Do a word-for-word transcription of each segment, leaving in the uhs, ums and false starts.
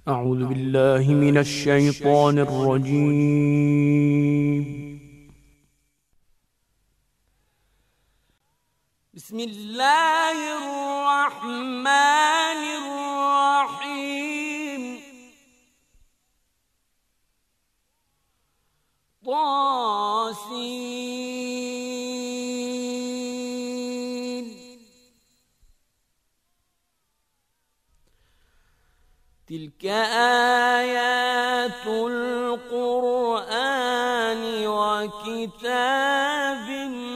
أعوذ بالله من الشيطان الرجيم. بسم الله الرحمن الرحيم. طاسين. تلك آيات القرآن وكتاب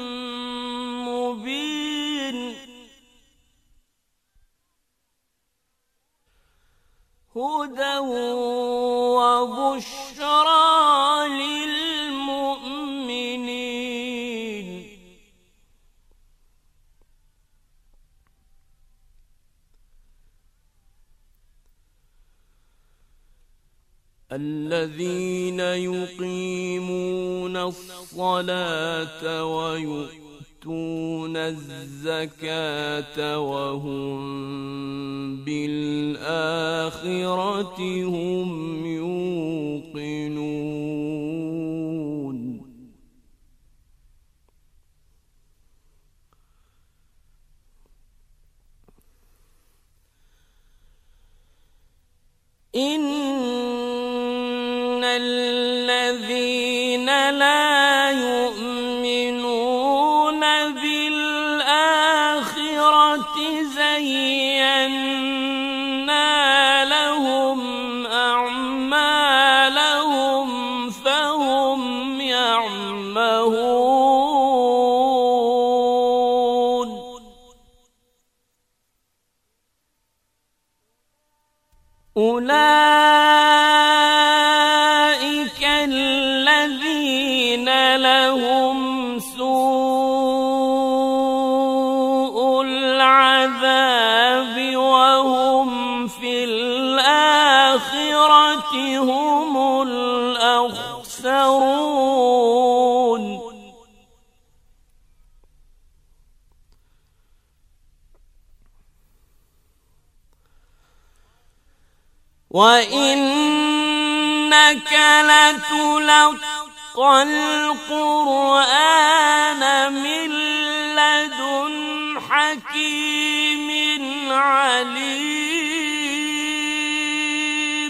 مبين. هدى وبشرى للمؤمنين. الذين يقيمون الصلاة ويؤتون الزكاة وهم بالآخرة هم يوقنون. إن الذين لا يؤمنون بالآخرة زينا لهم أعمالهم فهم يعمهون. أولئك الذين لهم سوء العذاب وهم في الآخرة هم الأخسرون. وإنك لتلقى القرآن من لدن حكيم عليم.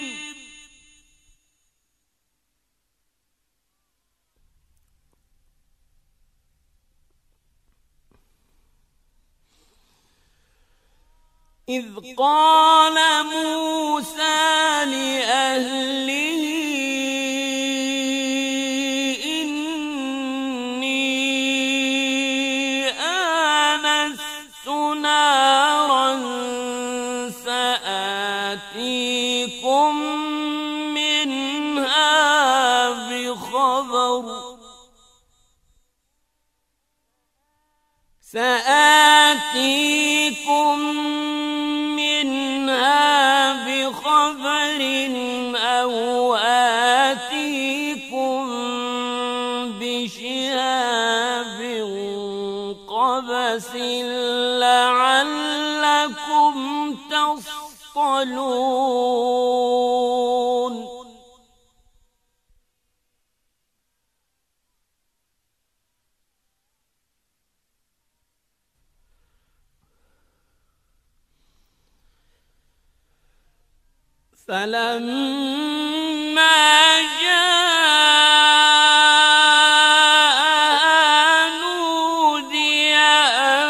إذ قال موسى لأهله إني آنست نارا سآتيكم منها بخبر سآتيكم منها بخبر أو آتيكم بشهاب قبس لعلكم تصطلون. فلما جاء نودي أن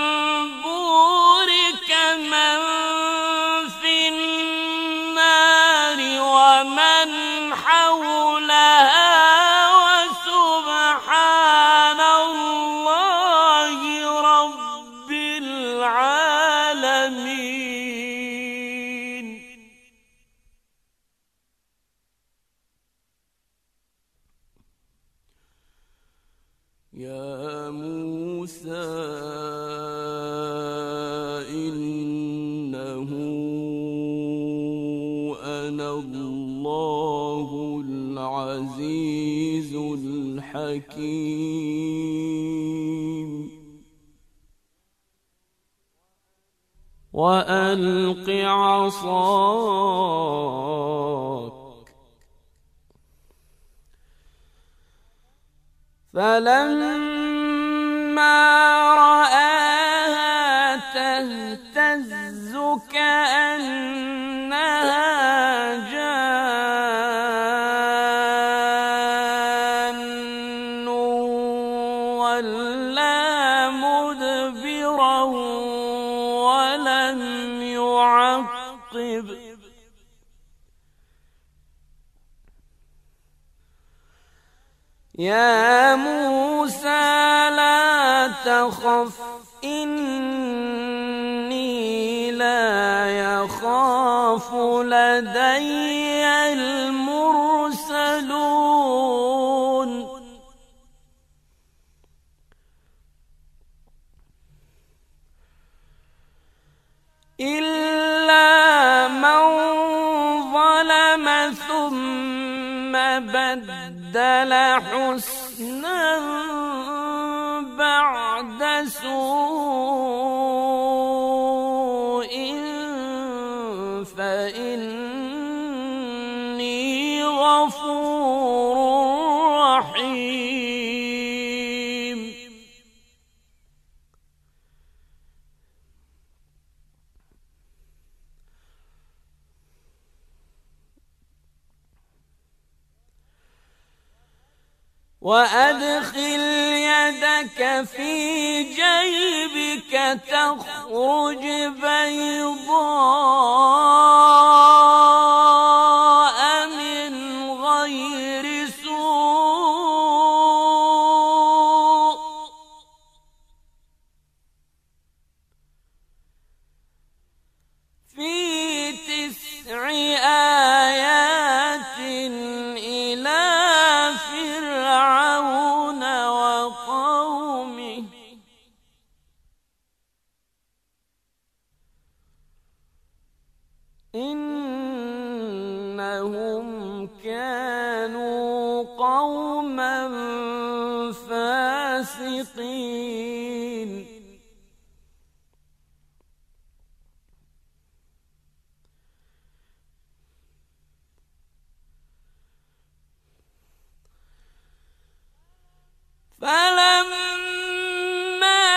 بورك من في النار ومن حولها وسبحان الله رب العالمين. يا موسى إنه أنا الله العزيز الحكيم. وألق عصاك فلما رآها تهتز كأنها جان ولا مدبرا ولم يعقب يا موسى لا تخف إني لا يخاف لدي المرسلون إلا من ظلم ثم بدل حسنا بعد سوء فإني غفور رحيم وأدخل يدك في جيبك تخرج بيضاء من غير سوء في تسع آيات إلى فرعون وقومه إنهم كانوا قوما فاسقين فلما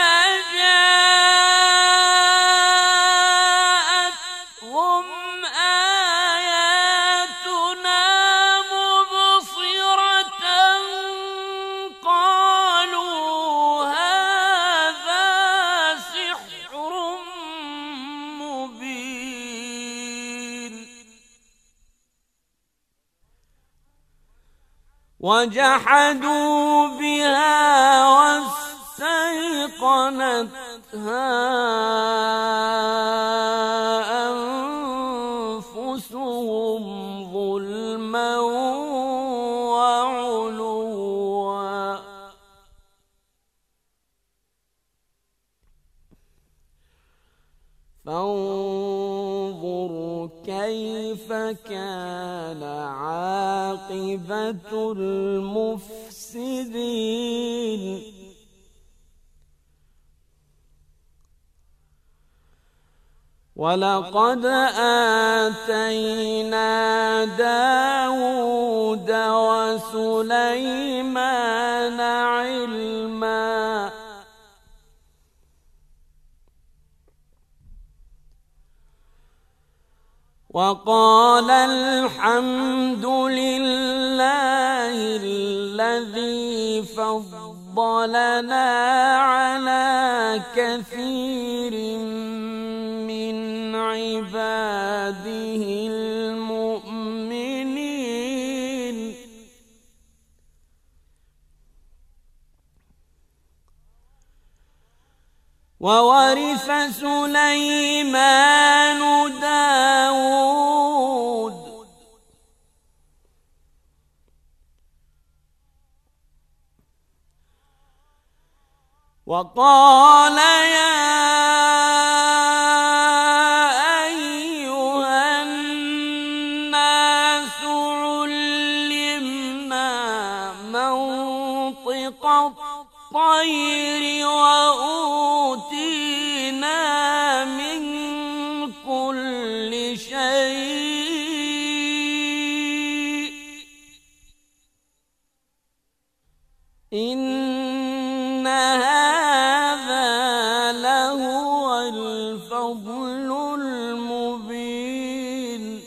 جاءتهم آياتنا مبصرة قالوا هذا سحر مبين وجحدوا بها واستيقنتها أنفسهم ظلما وعلوا فانظر كيف كان عاقبة المفسدين ولقد آتينا داود وسليمان علما وقال الحمد لله الذي فضلنا على كثير من عباده المؤمنين وورث سليمان داود وقال يا أيها الناس علمنا منطق الطير وأوتينا من كل شيء إن هذا لهو الفضل المبين.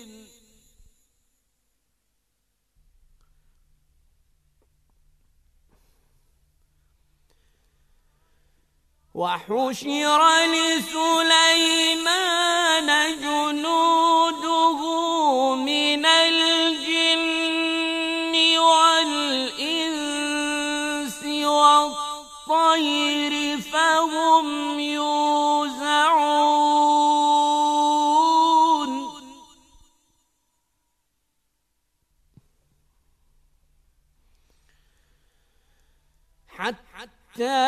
وحشر لسليمان جنوده من الجن والإنس والطير فهم يوزعون. حتى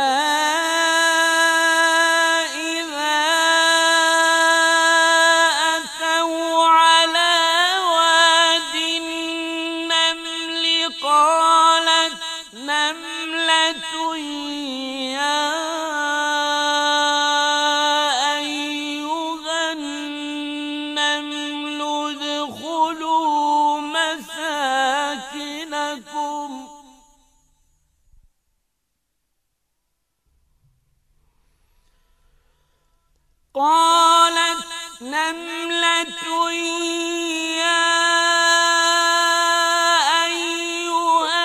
قالت نملة يا أيها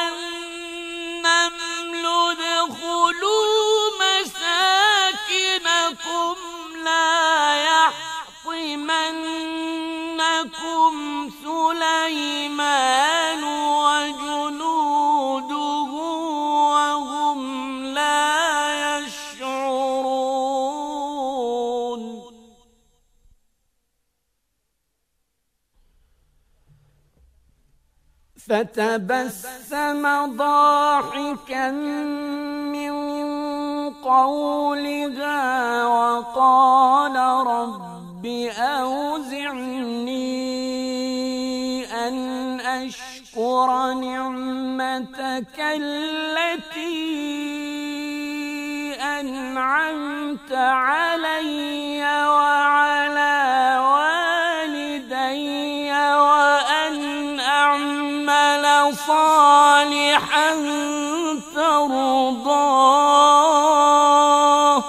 النمل ادخلوا مساكنكم لا يحطمنكم سليمان وجنوده وهم لا يشعرون. فتبسم ضاحكا من قولها وقال رب أوزعني أن أشكر نعمتك التي أنعمت علي وعلى والدي وأن أعمل صالحا ترضاه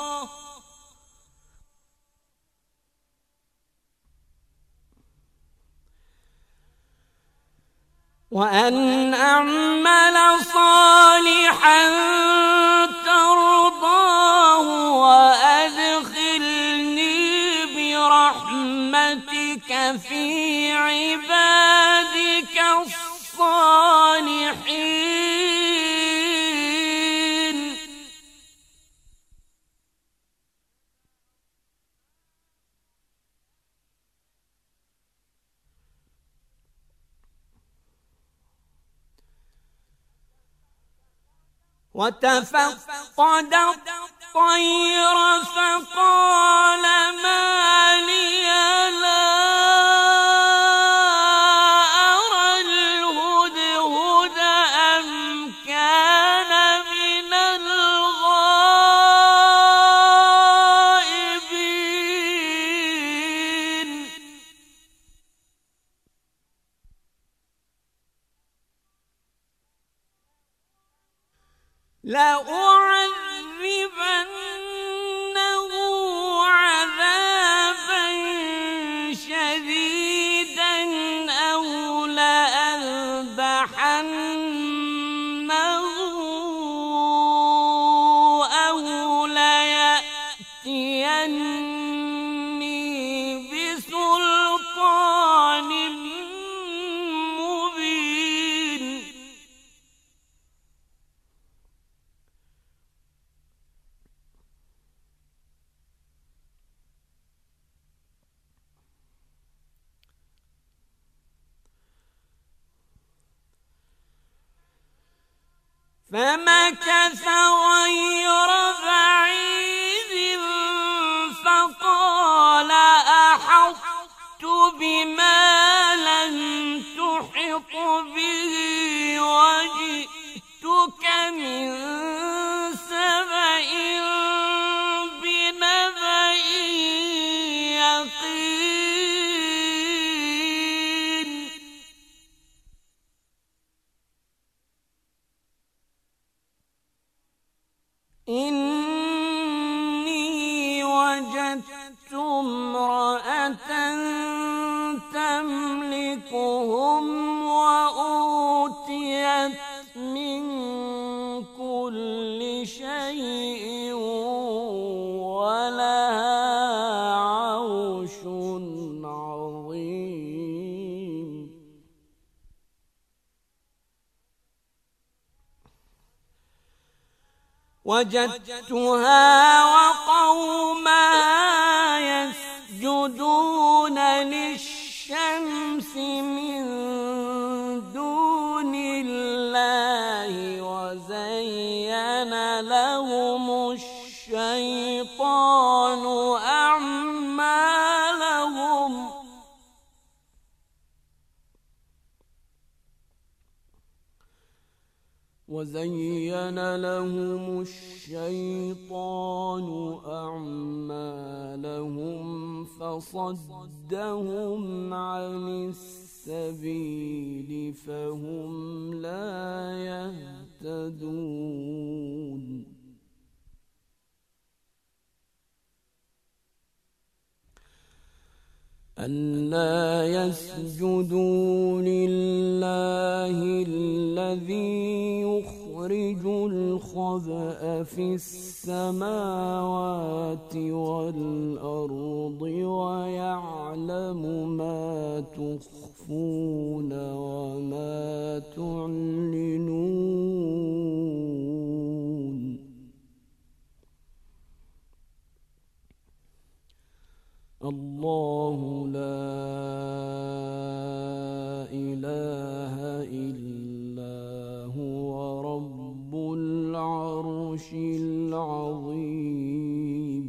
وأن أعمل صالحا ترضاه وأدخلني برحمتك في عبادك الصالحين. وتفقد الطير فقال ما لي لا أرى الهدهد أم كان من الغائبين. لأعذبنه عذابا شديدا أو لأذبحنه أو ليأتيني بسلطان مبين. فمكث غير بعيد فقال أحطت بما لم تحط به وجئتك من سبأ بنبأ يقين. تملكهم وأوتيت من كل شيء ولها عرش عظيم. وجدتها وقومها يسجدون للشمس من دون الله وزين لهم الشيطان أعمالهم وزين لهم الشيطان أعمالهم فصدهم عن السبيل فهم لا يهتدون. ألا يسجدوا لله الذي يخرج الخبأ في السماوات والأرض ويعلم ما تخفون وما تعلنون. الله لا إله إلا هو رب العرش العظيم.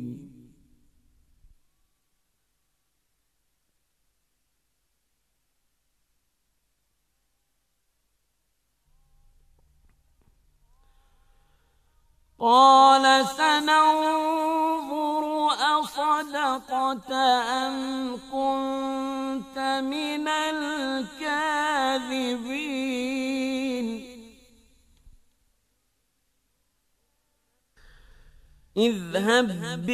قال سننظر أصدقت أم كنت من الكاذبين. اذهب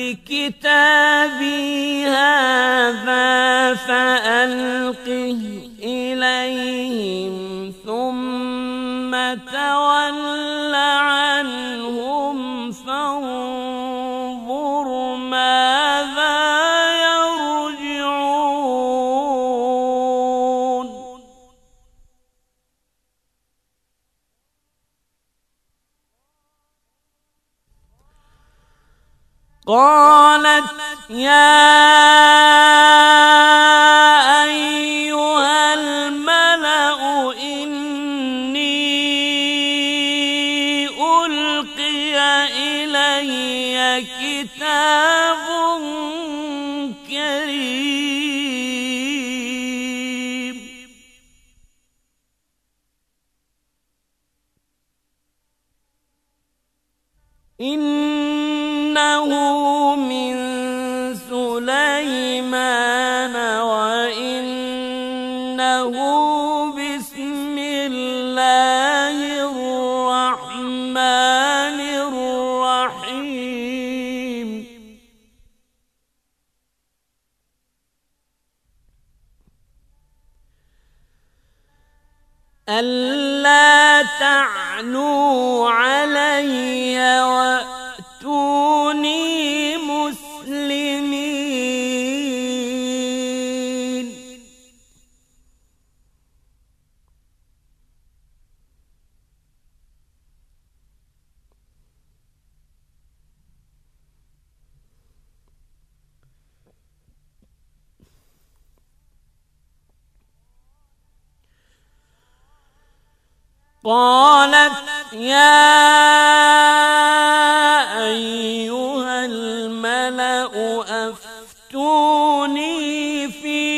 بكتابي هذا فألقه إليهم ثم تول عنهم فانظر ماذا يرجعون. قالت يا أيها الملأ إني ألقي إلي كتاب كريم إنه من سليمان وإنه بسم الله الرحمن الرحيم. ألا تعلوا علي وأتوني مسلمين. قالت يا أيها الملأ أفتوني في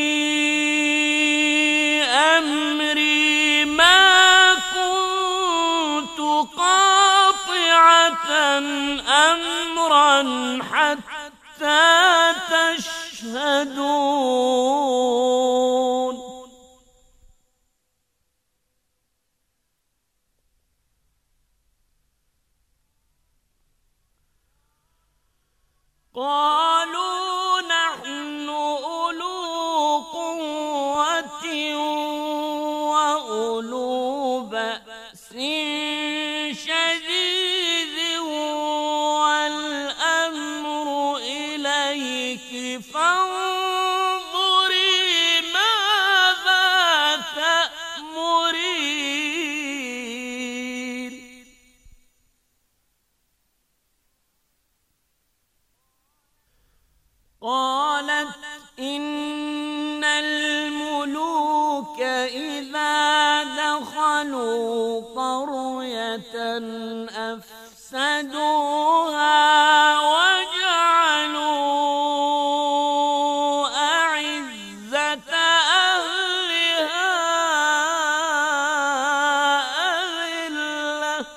أمري ما كنت قاطعة أمرا حتى تشهدون. قالوا نحن أولو قوة إذا دخلوا قرية أفسدوها وجعلوا أعزة أهلها أذلة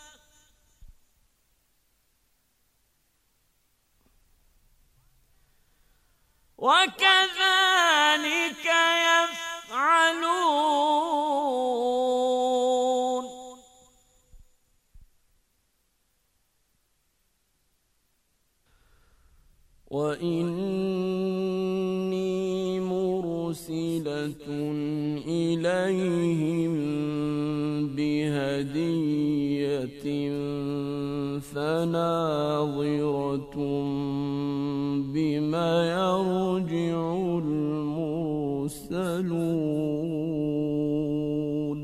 وكذلك يفعلون وإني مرسلة إليهم بهدية فناظرة بما يرجع المرسلون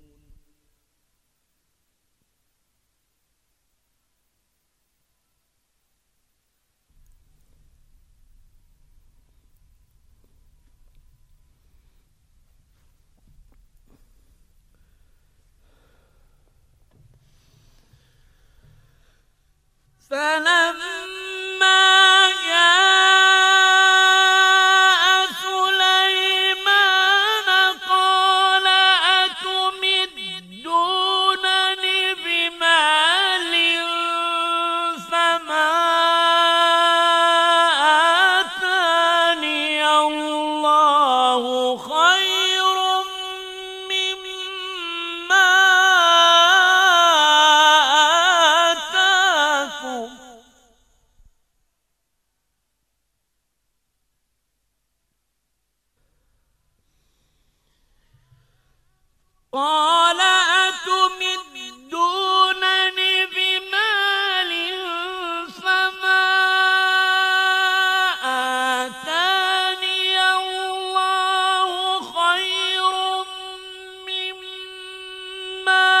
فلما جاء سليمان قال أتمدونني بمال فما آتاني الله خير مما آتاكم قال أتمدونني بمال فما آتاني الله خير مما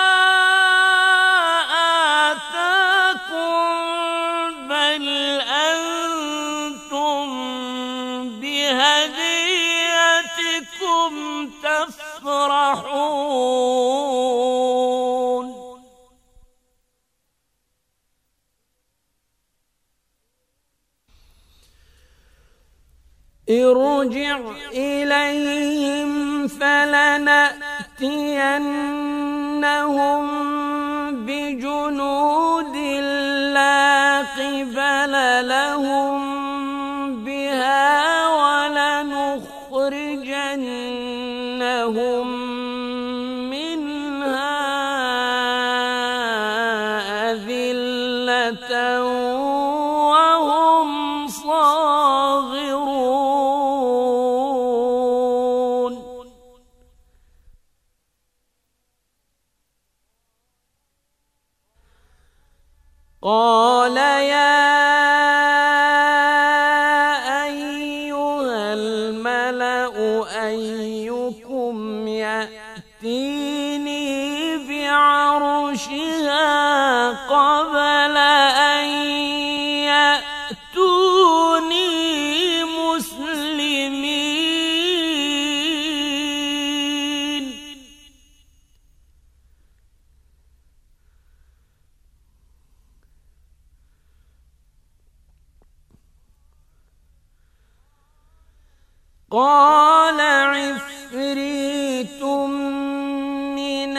آتاكم بل أنتم بهديتكم تفرحون ارجع إليهم فلنأتينهم بجنود لا قبل لهم بها ولنخرجنهم منها أذلة وهم صاغرون قال يا أيها الملأ أيكم يأتيني بعرشها قبل أن يأتوني مسلمين قال عفريت من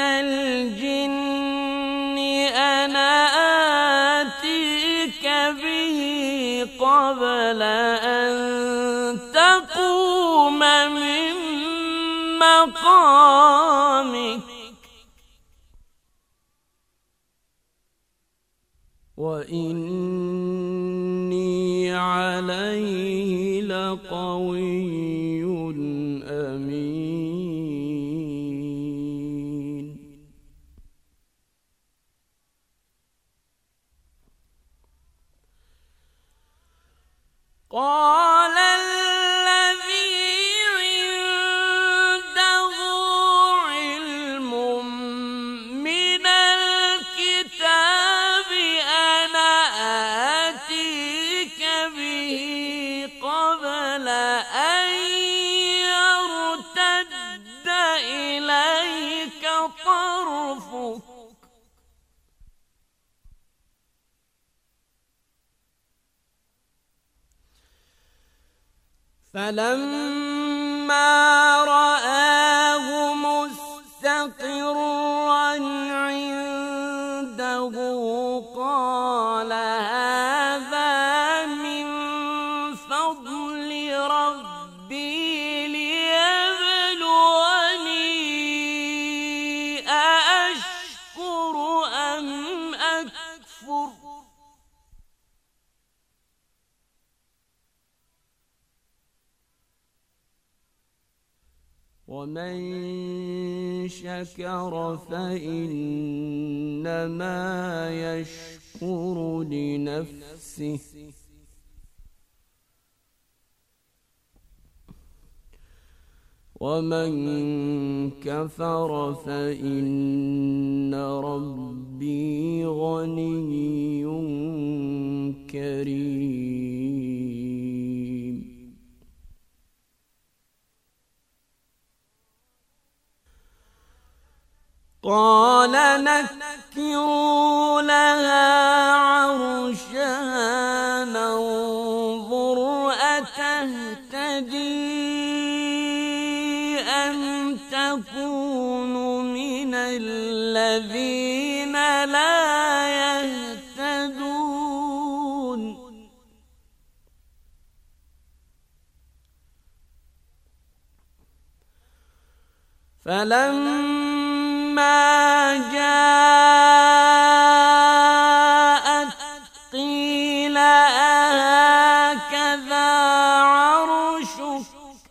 الجن أنا آتيك به قبل أن تقوم من مقامك وإني عليه لقوي أمين قال الذي عنده علم من الكتاب أنا آتيك به قبل أن فلما رآه مستقرا عنده قال هذا من فضل ربي ليبلوني أأشكر أم أكفر ومن شكر فإنما يشكر لنفسه ومن كفر فإن ربي غني كريم. قال نكروا لها عرشها ننظر أتهتدي أم تكون من الذين لا يهتدون. فلما جاءت قيل أهكذا عرشك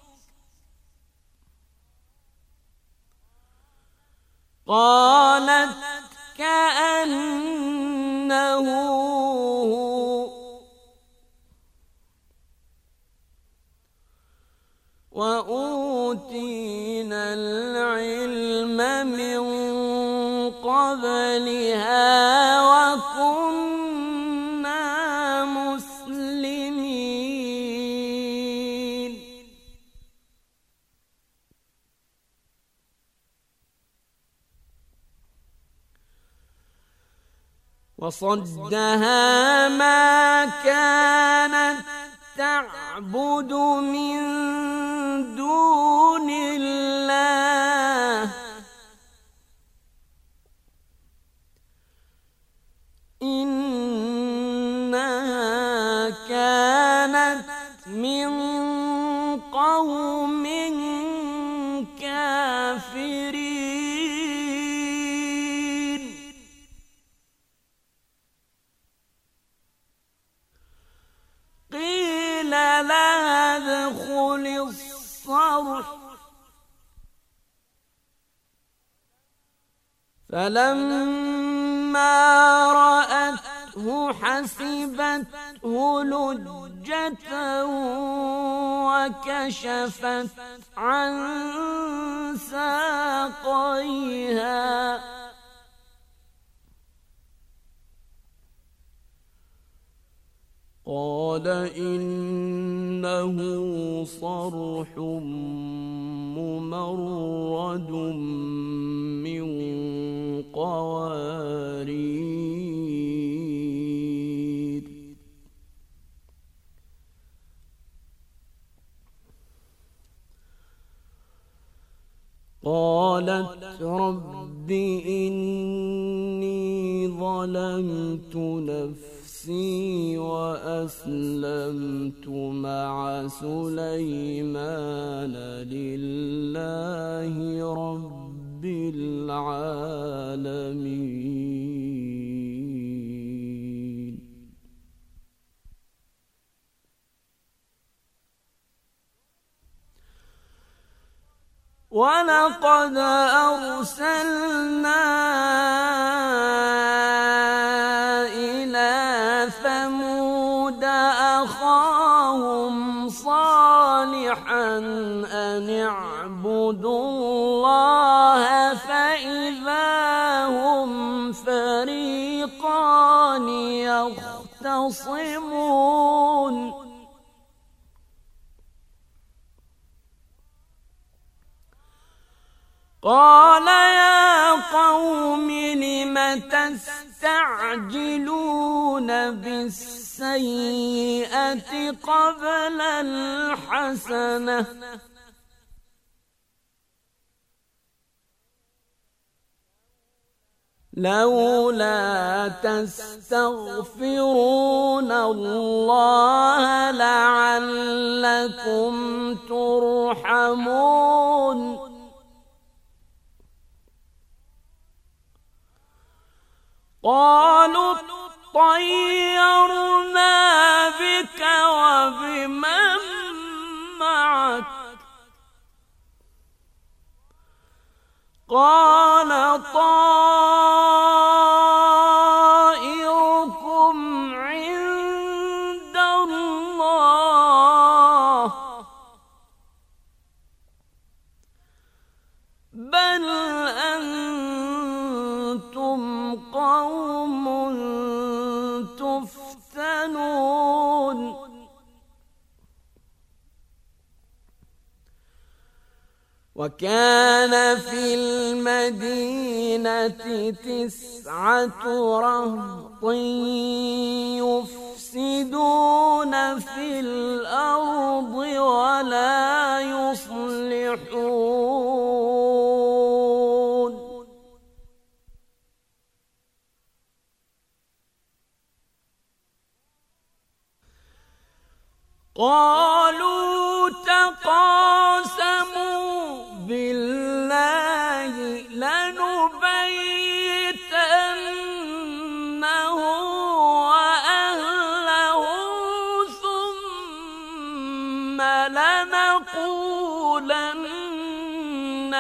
قالت كأنه هو وأوتينا العلم من قبلها وكنا مسلمين. وصدها ما كانت تعبد من دون الله إنها كانت من قوم كافرين. قيل لها ادخل الصرح فلما رأته حسبته لجة وكشفت عن ساقيها قال إنه صرح ممرد من قوارير قالت رب إني ظلمت نفسي وأسلمت مع سليمان لله رب العالمين. ولقد أرسلنا إلى ثمود أخاهم صالحا أن اعبدوا الله فإذا هم فريقان يختصمون. قال يا قوم لم تستعجلون بالسيئة السيئة قبل الحسنة لولا تستغفرون الله لعلكم ترحمون قالوا طيرنا بك وبمن معك قال طائركم عند الله بل أنتم قوم تفتنون وكان في المدينة تسعة رهط يفسدون في الأرض ولا يصلحون قالوا تقاسموا بالله لنبيتنه وأهله ثم لنقولن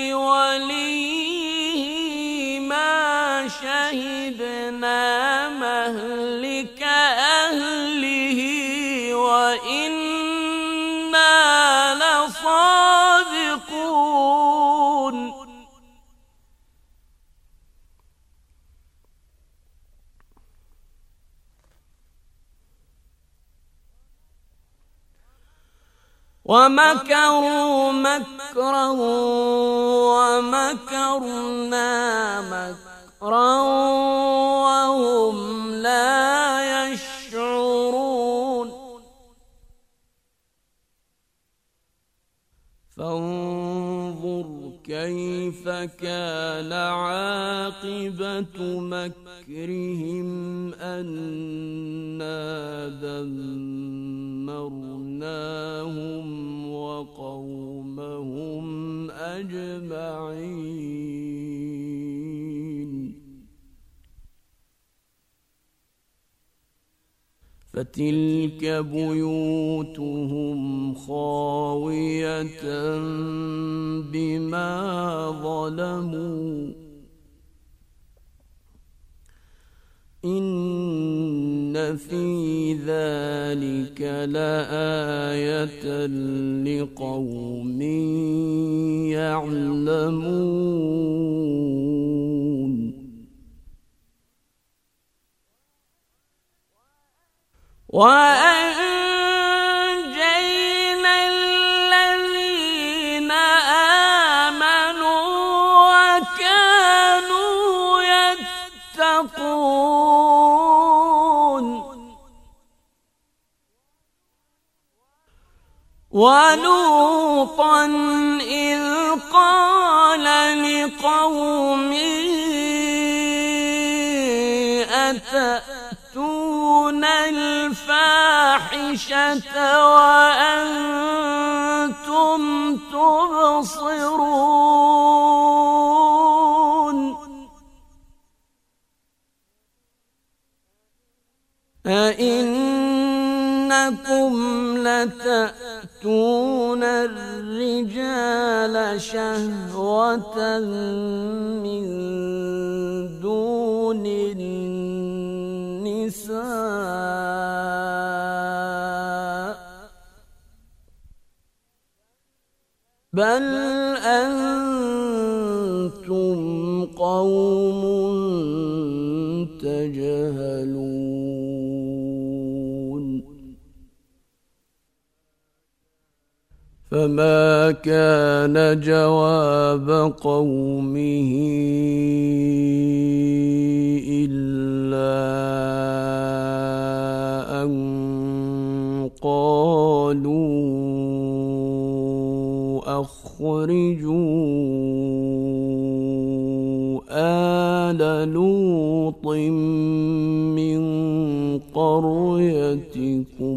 لوليه ما شهدنا مهلك أهله وإنا لصادقون ومكروا مكرا ومكرنا مكرا وهم لا يشعرون فانظر كيف كان عاقبة مكرهم أنا دمرناهم وقومهم أجمعين فتلك بيوتهم خاوية بما ظلموا إن في ذلك لآية لقوم يعلمون وأنجينا الذين آمنوا وكانوا يتقون ولوطا إذ قال لقومه أتأتون الفاحشة وأنتم تبصرون أئنكم لتأتون الرجال شهوة من دون النساء بل أنتم قوم تجهلون فما كان جواب قومه إلا قالوا أخرجوا آل لوط من قريتكم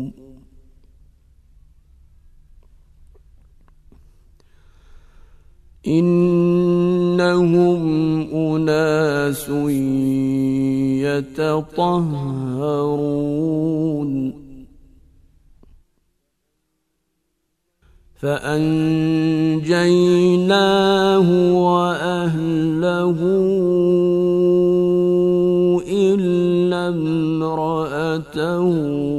إنهم أناس يتطهرون فأنجيناه وأهله إلا امرأته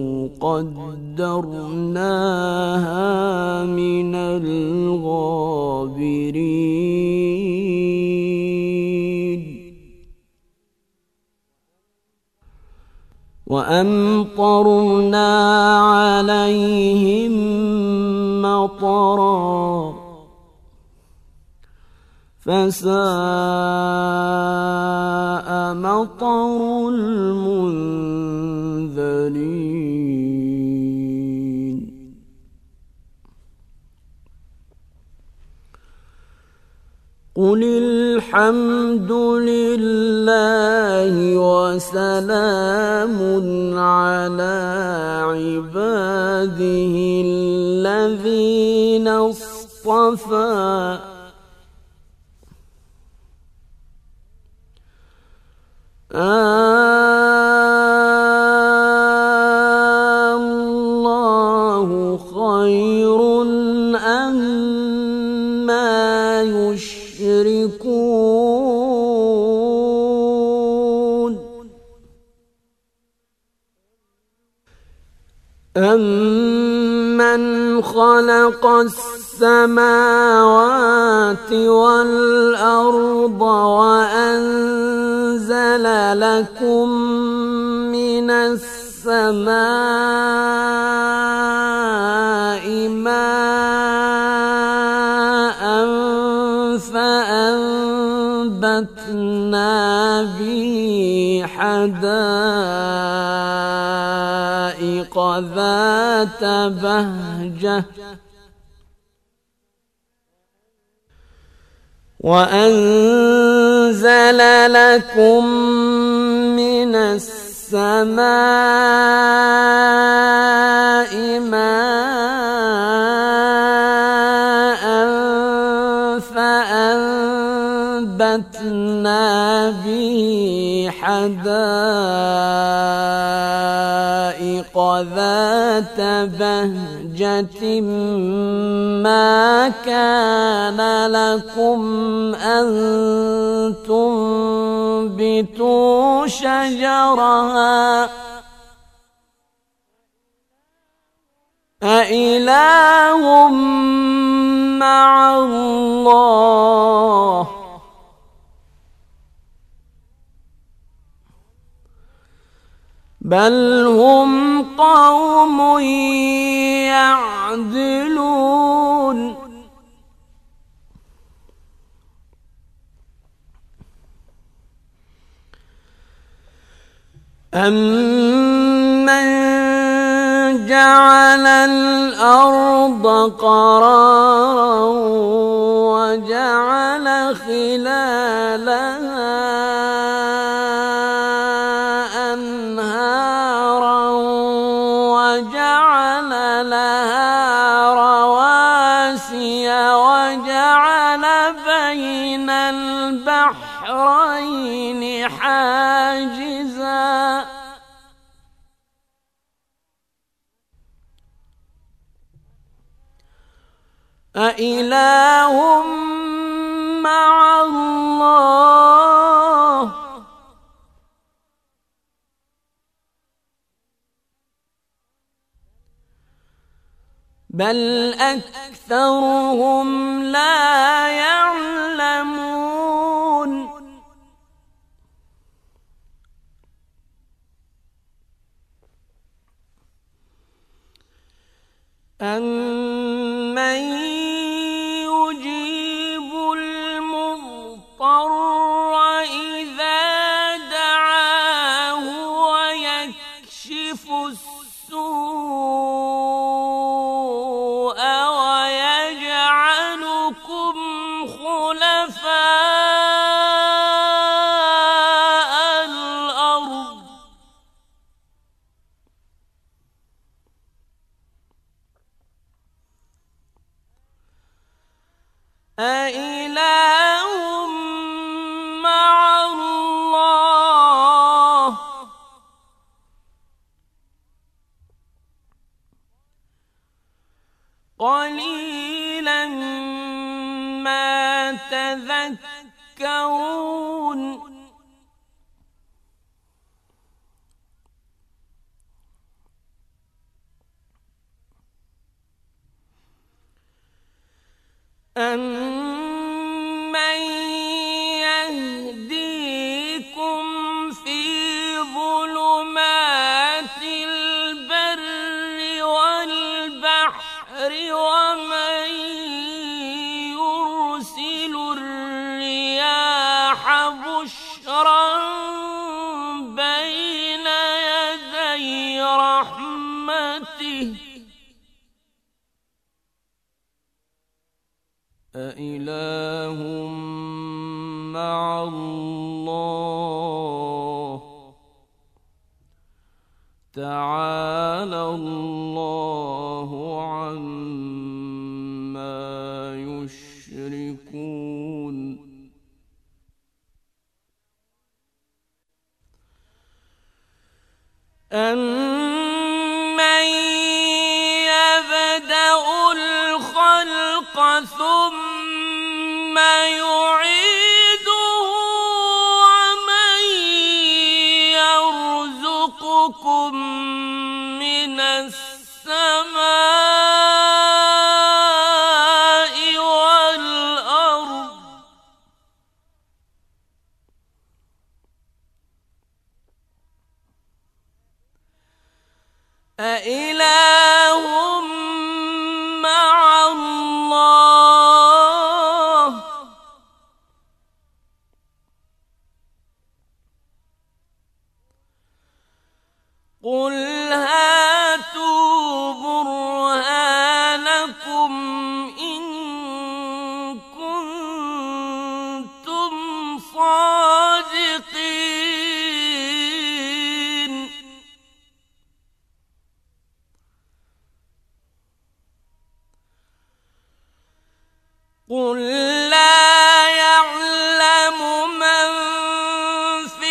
قدرناها من الغابرين وأمطرنا عليهم مطرا فساء مطر المنذرين قل الحمد لله وسلام على عباده الذين اصطفى الله خير أما يشركون أمن خلق السماوات والأرض وأنزل لكم من السماء ماء فأنبتنا به حدائق ذات بهجة وأنزل لكم من السماء ماء فأنبتنا به حدائق ذات بهجة ما كان لكم أن تنبتوا شجرها أإله مع الله بل هم قوم يعدلون أمن جعل الأرض قرارا وجعل خلالها أنهارا وجعل لها رواسي وجعل بين البحرين حاجزا أإله مع الله بل أكثرهم لا يعلمون أمن يجيب المضطر إذا دعاه ويكشف السوء تذكرون أَمَّن يَهْدِيكُمْ فِي ظُلُمَاتِ الْبَرِّ وَالْبَحْرِ وَمَن يُرْسِلُ الرِّيَاحَ بُشْرًا بَيْنَ يَدَيْ رَحْمَتِهِ أَإِلَٰهٌ مَّعَ اللَّهِ تَعَالَى اللَّهُ عَمَّا يُشْرِكُونَ أَمَّن يَبْدَأُ الْخَلْقَ ثُمَّ يُعِيدُهُ وَمَن يَرْزُقُكُم مِّنَ السَّمَاءِ وَالْأَرْضِ أَإِلَٰهٌ مَّعَ اللَّهِ قُلْ هَاتُوا بُرْهَانَكُمْ إِن كُنتُمْ صَادِقِينَ قُل لَّا يَعْلَمُ مَن فِي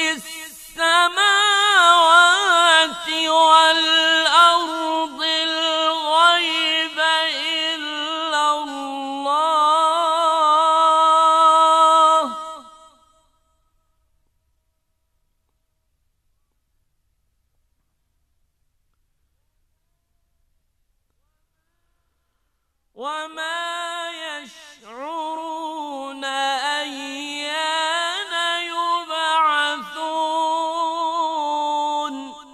السَّمَاوَاتِ وَالْأَرْضِ الْغَيْبَ إِلَّا اللَّهُ ۚ وَمَا يَشْعُرُونَ أَيَّانَ يُبْعَثُونَ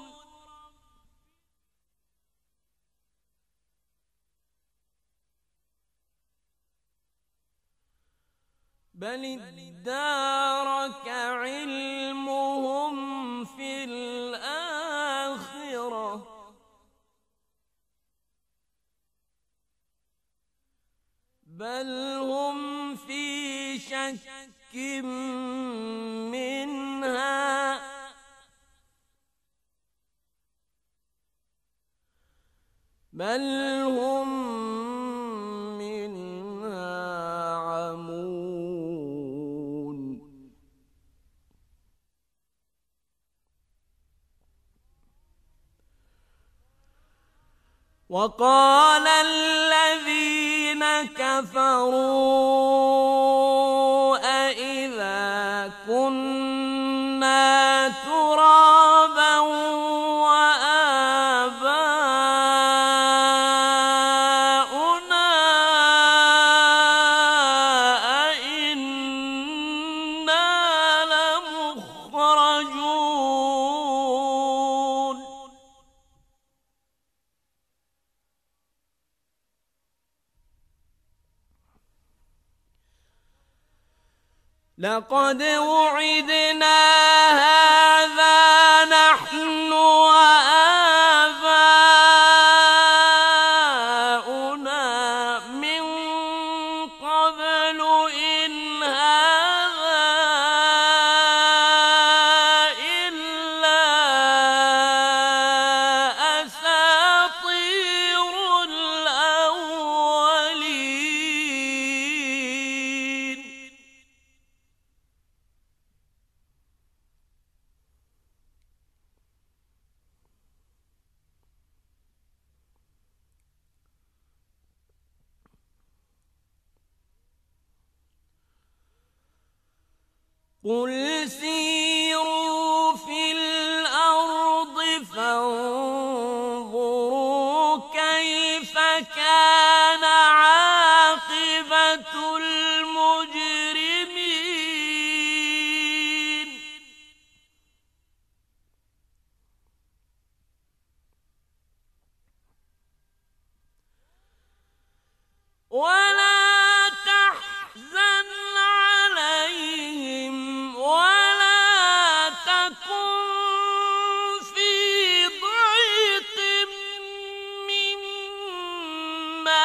بَلِ ادَّارَكَ عِلْمُهُمْ فِي الْآخِرَةِ بَلْ هُمْ فِي شَكٍّ مِّنْهَا بَلْ هُمْ مِنْهَا عَمُونَ وَقَالَ الَّذِينَ كَفَرُوا أَإِذَا كُنَّا تُرَابًا وَآبَاؤُنَا أَإِنَّا لَمُخْرَجُونَ لَقَدْ وُعِدْنَا هَٰذَا نَحْنُ وَآبَاؤُنَا مِن قَبْلُ إِنْ هَٰذَا إِلَّا أَسَاطِيرُ الْأَوَّلِينَ قل سيروا في الأرض فانظروا كيف كان عاقبة المجرمين ولا تحزن عليهم ولا تكن في ضيق مما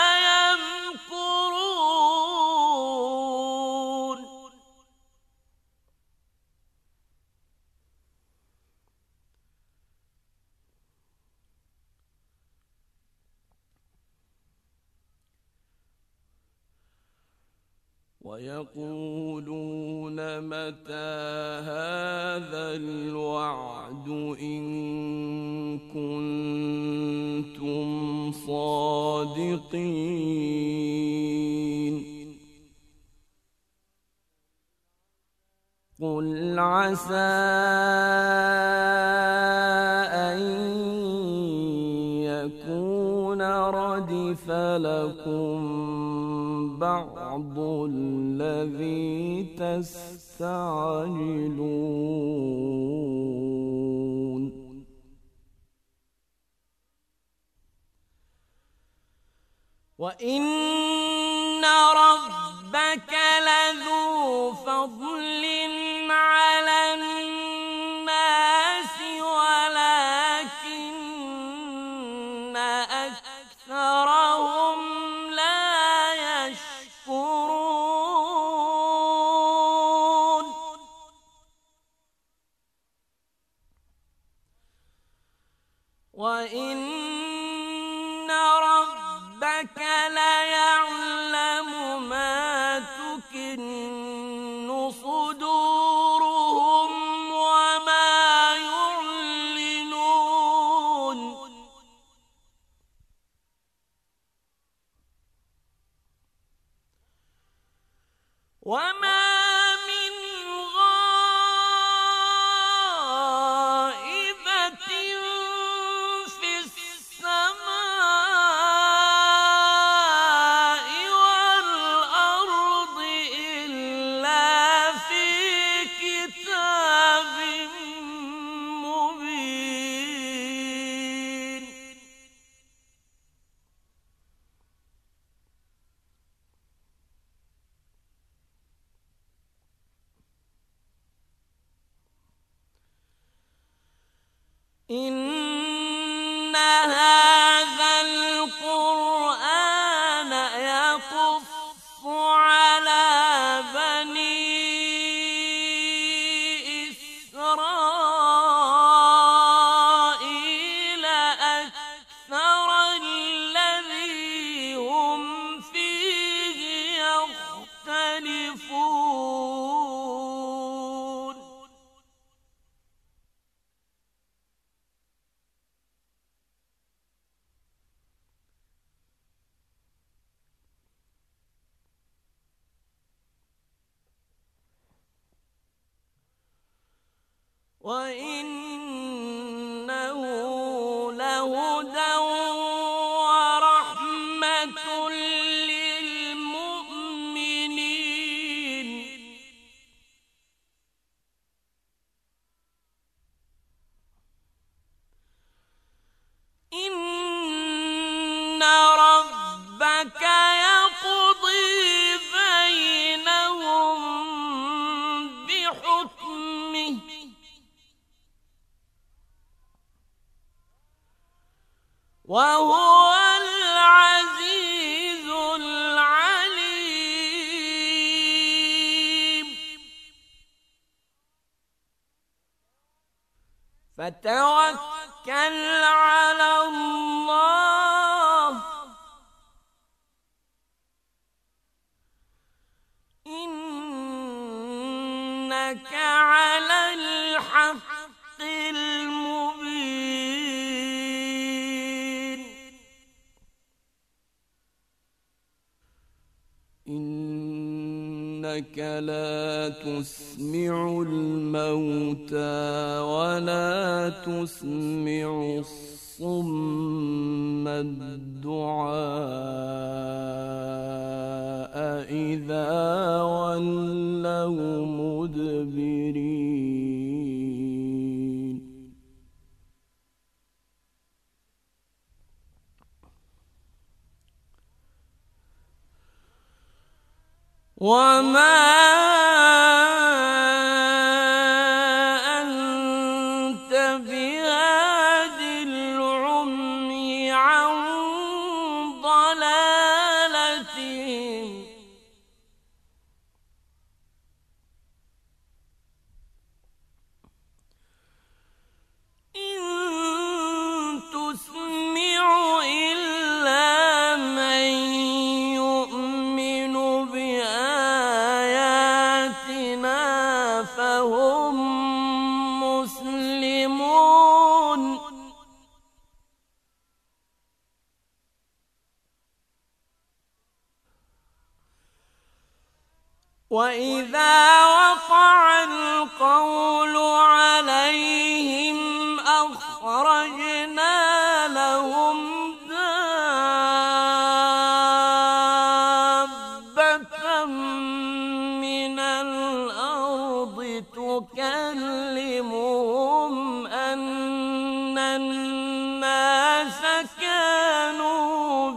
يمكرون ويقولون متى هذا الوعد إن كنتم صادقين قل عسى أن يكون ردف لكم بعض الذي تستعجلون وإن ربك لذو فضل على الناس ولكن أكثرهم لا يشكرون وإن ربك ليعلم ما تكن صدورهم وما يعلنون وما من غائبة في السماء والأرض إلا في كتاب مبين إن هذا القرآن يقص على بني إسرائيل أكثر الذي هم فيه يختلفون وإنه لهدى ورحمة للمؤمنين إن ربك يقضي بينهم بحكمه وهو العزيز العليم فتوكل على الله إنك على الحق المبين إنك لا تسمع الموتى ولا تسمع الصم الدعاء إذا ولوا مدبرين وما أنت بهاد العمي عن ضلالتهم إن تسمع إلا من يؤمن بآياتنا فهم مسلمون وإذا وقع القول عليهم أخرجنا لهم دابة من الأرض تكلمهم أن الناس كانوا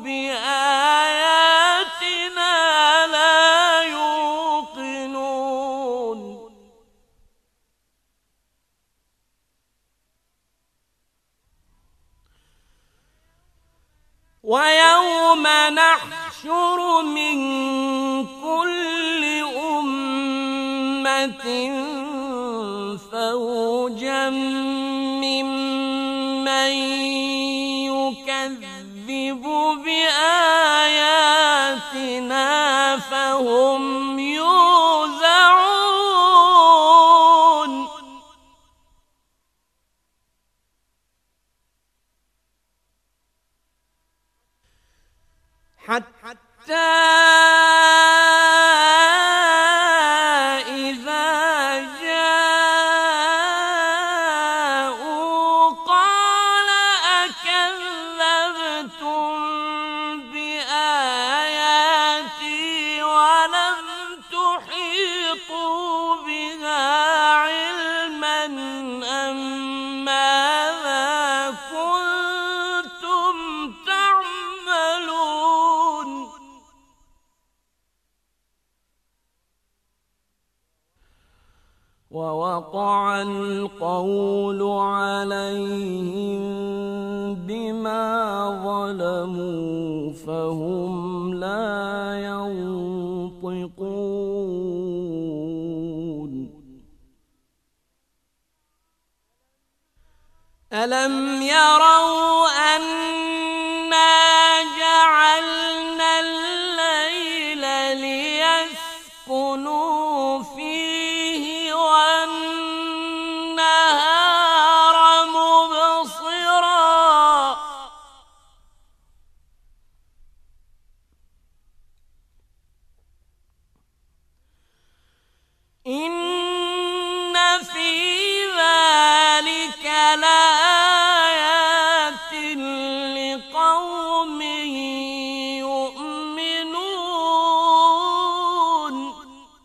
بآياتنا لا يوقنون ويوم نحشر من كل أمة فوجا ممن يكذب بآياتنا فهم يوزعون حتى إذا جاءوا قال أكذبتم بآياتي ولم تحيطوا بها علما أم ماذا كنتم تعملون ووقع القول عليهم بما ظلموا فهم لا ينطقون ألم يروا أنا جعلنا الليل ليسكنوا فيه والنهار مبصرا إن في ذلك لآيات لقوم يؤمنون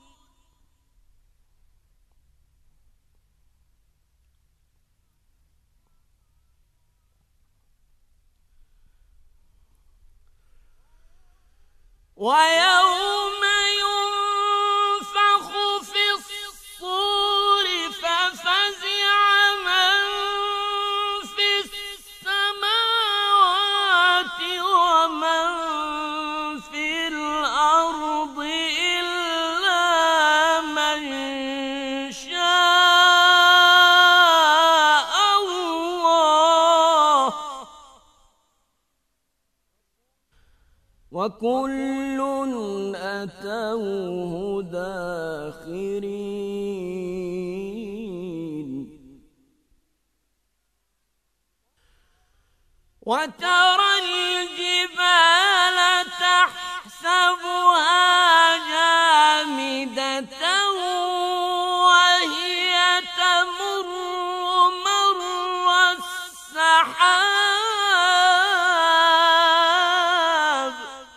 ويوم ينفخ في الصور ففزع من في السماوات ومن في الأرض إلا من شاء الله وكل أتوه داخرين وترى الجبال تحسبها جامدة سحاب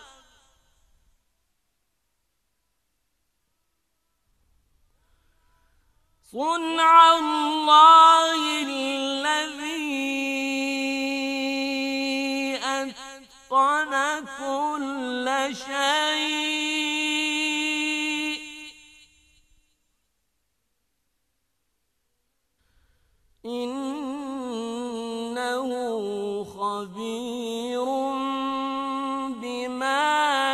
صنع الله الذي أتقن كل شيء إنه خبير بما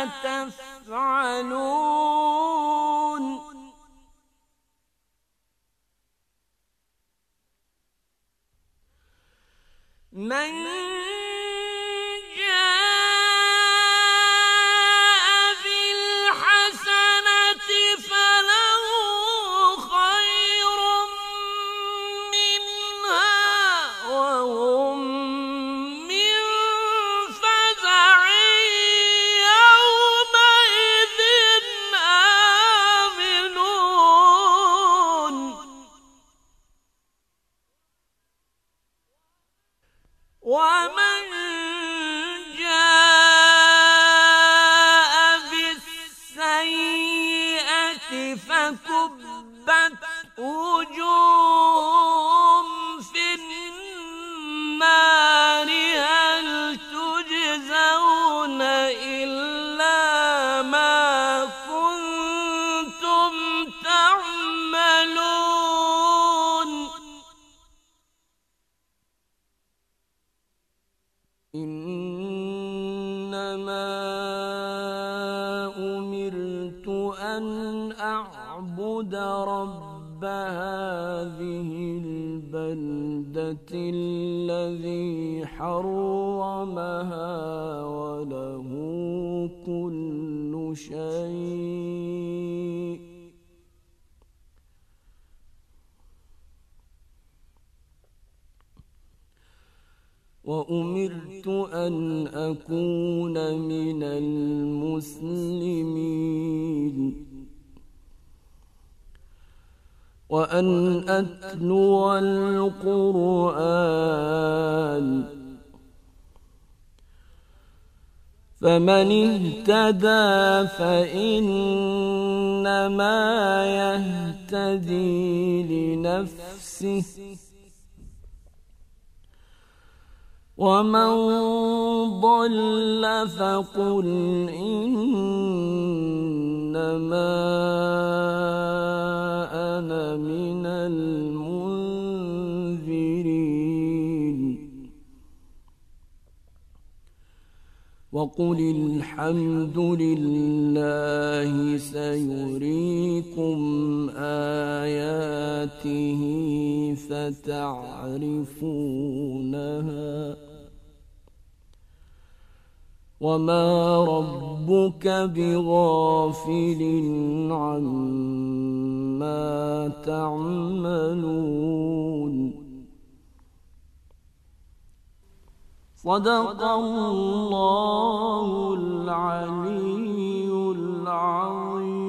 تفعلون من جاء بالحسنة فله خير منها وهم من فزع يومئذ آمنون ومن جاء بالسيئة فكبت وجوههم في النار هل تجزون إلا ما كنتم تعملون إنما أمرت أن أعبد رب هذه البلدة الذي حرمها وله كل شيء وأمرت أن أكون من المسلمين وأن أتلو القرآن فمن اهتدى فإنما يهتدي لنفسه ومن ضل فقل إنما أنا من المنذرين وقل الحمد لله سيريكم آياته فتعرفونها وما ربك بغافل عما تعملون صدق الله العلي العظيم.